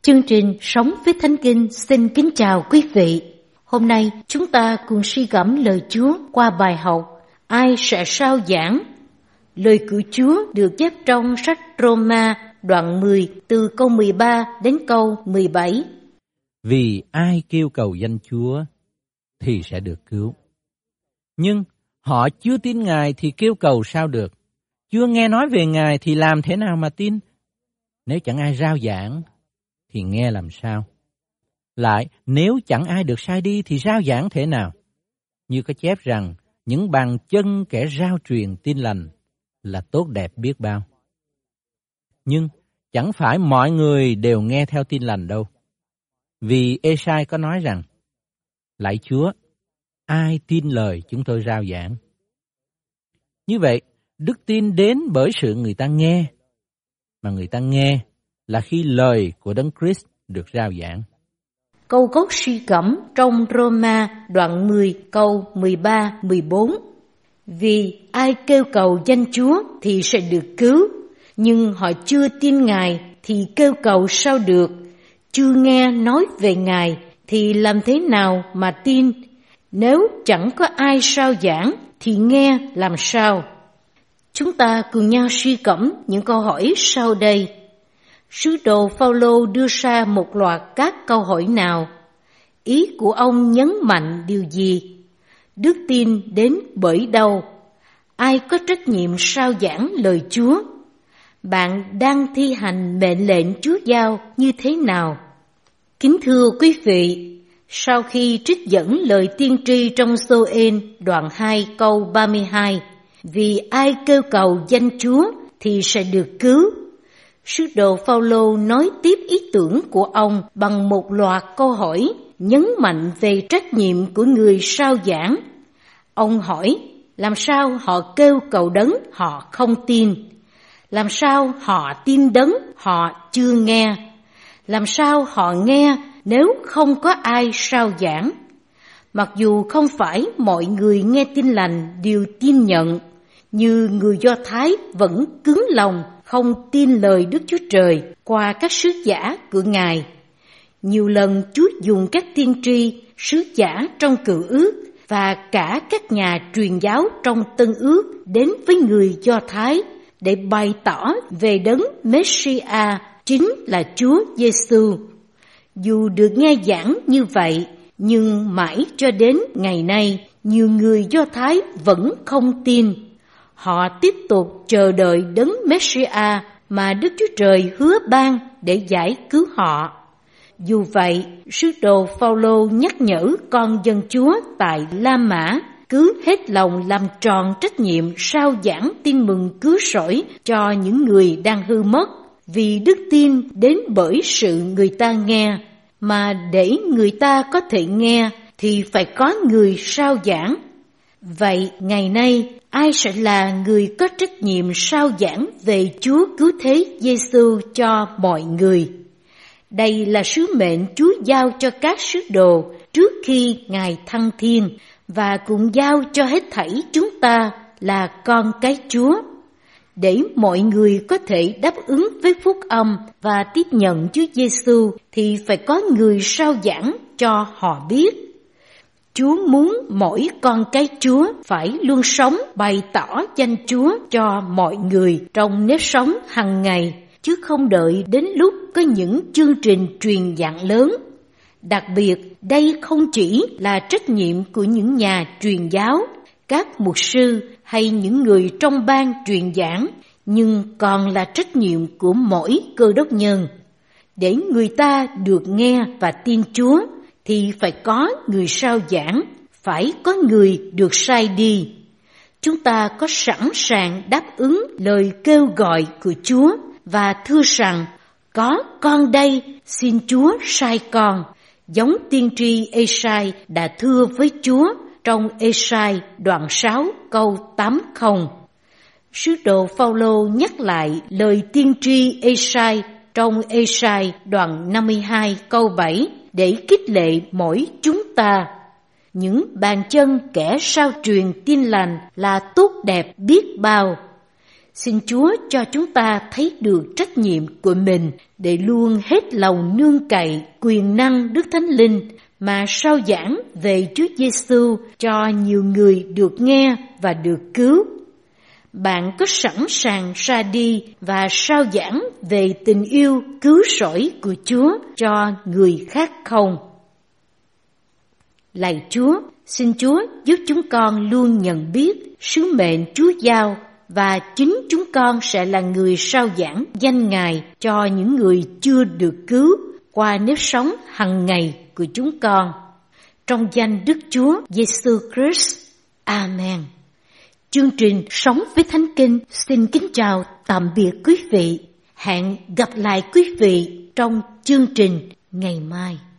Chương trình Sống với Thánh Kinh xin kính chào quý vị. Hôm nay chúng ta cùng suy gẫm lời Chúa qua bài học Ai sẽ rao giảng? Lời của Chúa được chép trong sách Roma đoạn 10 từ câu 13 đến câu 17. Vì ai kêu cầu danh Chúa thì sẽ được cứu. Nhưng họ chưa tin Ngài thì kêu cầu sao được? Chưa nghe nói về Ngài thì làm thế nào mà tin? Nếu chẳng ai rao giảng thì nghe làm sao? Lại, nếu chẳng ai được sai đi thì rao giảng thế nào? Như có chép rằng, những bàn chân kẻ rao truyền tin lành là tốt đẹp biết bao. Nhưng chẳng phải mọi người đều nghe theo tin lành đâu. Vì Ê-sai có nói rằng, lạy Chúa, ai tin lời chúng tôi rao giảng? Như vậy, đức tin đến bởi sự người ta nghe, mà người ta nghe là khi lời của Đấng Christ được rao giảng. Câu gốc suy gẫm trong Roma đoạn 10 câu 13-14. Vì ai kêu cầu danh Chúa thì sẽ được cứu, nhưng họ chưa tin Ngài thì kêu cầu sao được? Chưa nghe nói về Ngài thì làm thế nào mà tin? Nếu chẳng có ai rao giảng thì nghe làm sao? Chúng ta cùng nhau suy gẫm những câu hỏi sau đây. Sứ đồ Phao-lô đưa ra một loạt các câu hỏi nào? Ý của ông nhấn mạnh điều gì? Đức tin đến bởi đâu? Ai có trách nhiệm rao giảng lời Chúa? Bạn đang thi hành mệnh lệnh Chúa giao như thế nào? Kính thưa quý vị, sau khi trích dẫn lời tiên tri trong Giô-ên đoạn 2 câu 32, vì ai kêu cầu danh Chúa thì sẽ được cứu, sứ đồ Phao-lô nói tiếp ý tưởng của ông bằng một loạt câu hỏi nhấn mạnh về trách nhiệm của người rao giảng. Ông hỏi, làm sao họ kêu cầu Đấng họ không tin? Làm sao họ tin Đấng họ chưa nghe? Làm sao họ nghe nếu không có ai rao giảng? Mặc dù không phải mọi người nghe tin lành đều tin nhận, như người Do Thái vẫn cứng lòng không tin lời Đức Chúa Trời qua các sứ giả của Ngài. Nhiều lần Chúa dùng các tiên tri, sứ giả trong Cựu Ước và cả các nhà truyền giáo trong Tân Ước đến với người Do Thái để bày tỏ về Đấng Messiah chính là Chúa Giêsu. Dù được nghe giảng như vậy, nhưng mãi cho đến ngày nay, nhiều người Do Thái vẫn không tin. Họ tiếp tục chờ đợi Đấng Messiah mà Đức Chúa Trời hứa ban để giải cứu họ. Dù vậy, sứ đồ Phao-lô nhắc nhở con dân Chúa tại La Mã cứ hết lòng làm tròn trách nhiệm rao giảng tin mừng cứu rỗi cho những người đang hư mất, vì đức tin đến bởi sự người ta nghe, mà để người ta có thể nghe thì phải có người rao giảng. Vậy ngày nay, ai sẽ là người có trách nhiệm rao giảng về Chúa cứu thế Giêsu cho mọi người? Đây là sứ mệnh Chúa giao cho các sứ đồ trước khi Ngài thăng thiên, và cũng giao cho hết thảy chúng ta là con cái Chúa. Để mọi người có thể đáp ứng với phúc âm và tiếp nhận Chúa Giêsu thì phải có người rao giảng cho họ biết. Chúa muốn mỗi con cái Chúa phải luôn sống bày tỏ danh Chúa cho mọi người trong nếp sống hàng ngày, chứ không đợi đến lúc có những chương trình truyền giảng lớn. Đặc biệt, đây không chỉ là trách nhiệm của những nhà truyền giáo, các mục sư hay những người trong ban truyền giảng, nhưng còn là trách nhiệm của mỗi cơ đốc nhân. Để người ta được nghe và tin Chúa thì phải có người rao giảng, phải có người được sai đi. Chúng ta có sẵn sàng đáp ứng lời kêu gọi của Chúa và thưa rằng, có con đây, xin Chúa sai con, giống tiên tri Ê-sai đã thưa với Chúa trong Ê-sai đoạn 6 câu 80. Sứ đồ Phao-lô nhắc lại lời tiên tri Ê-sai trong Ê-sai đoạn 52 câu 7 để khích lệ mỗi chúng ta. Những bàn chân kẻ rao truyền tin lành là tốt đẹp biết bao. Xin Chúa cho chúng ta thấy được trách nhiệm của mình để luôn hết lòng nương cậy quyền năng Đức Thánh Linh mà rao giảng về Chúa Giêsu cho nhiều người được nghe và được cứu. Bạn có sẵn sàng ra đi và rao giảng về tình yêu cứu rỗi của Chúa cho người khác không? Lạy Chúa, xin Chúa giúp chúng con luôn nhận biết sứ mệnh Chúa giao và chính chúng con sẽ là người rao giảng danh Ngài cho những người chưa được cứu qua nếp sống hằng ngày của chúng con. Trong danh Đức Chúa Giêsu Christ. Amen. Chương trình Sống với Thánh Kinh xin kính chào tạm biệt quý vị. Hẹn gặp lại quý vị trong chương trình ngày mai.